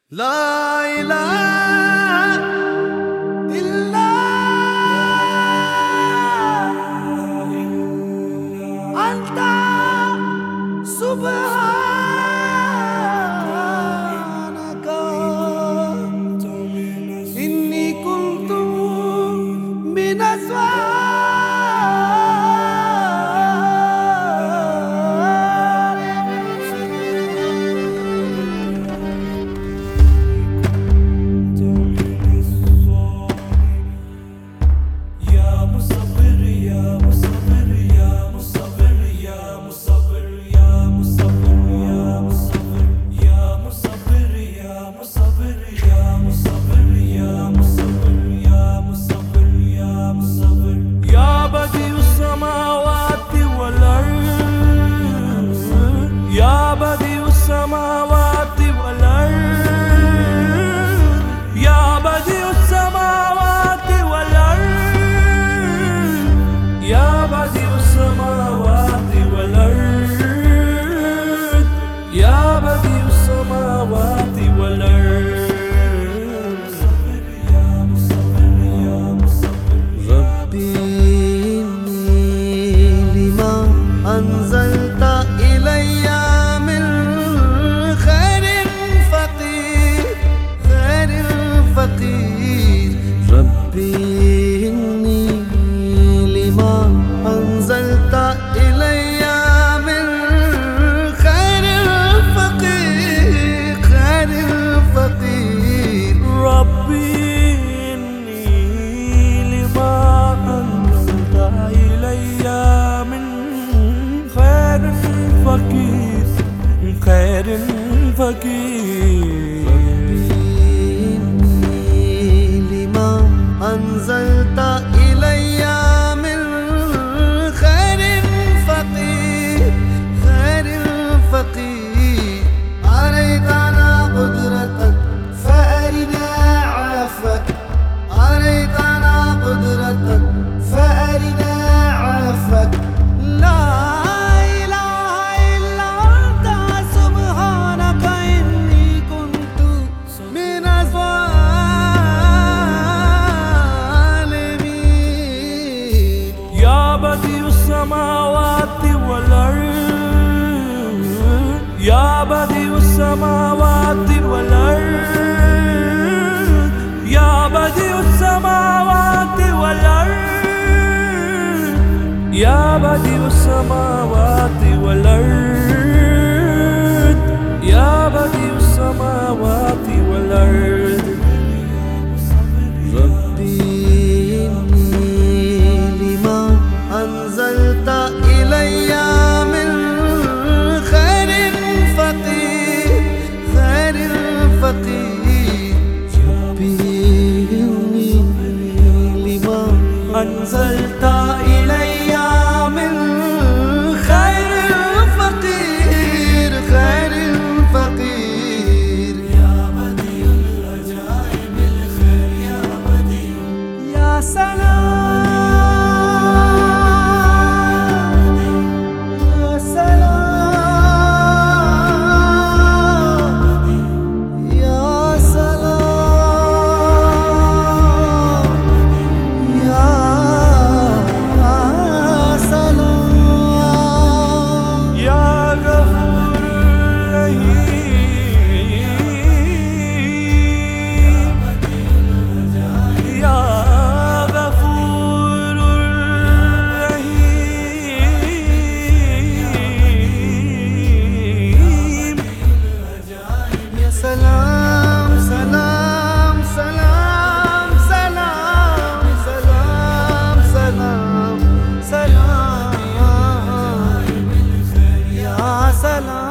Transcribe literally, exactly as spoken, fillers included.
لا إله إلا أنت سبحانك إني كنت من الظالمين. السماوات والأرض يا بديع السماوات والأرض يا بديع السماوات والأرض يا بديع السماوات والأرض ربي إني لما أنزلت إلي ربي إني لما أنزلت إلي من خير فقير خير فقير ربي إني لما أنزلت إلي من خير فقير خير فقير أنزلت إلي من خير فقير خير فقير أريتنا قدرتك فأرنا عفك أريتنا قدرتك فأرنا عفك لا إله إلا أنت سبحانك إني كنت من بديع السماوات والأرض يا بديع السماوات والأرض يا بديع السماوات والأرض يا بديع السماوات والأرض يا بديع السماوات والأرض ربي أنزلت إلي من خير فقير خير فقير ربي إني لما أنزلت إلي من خير فقير خير فقير يا بديع العجائب الخير يا بديع يا سلام سلام سلام سلام سلام سلام سلام سلام يا سلام.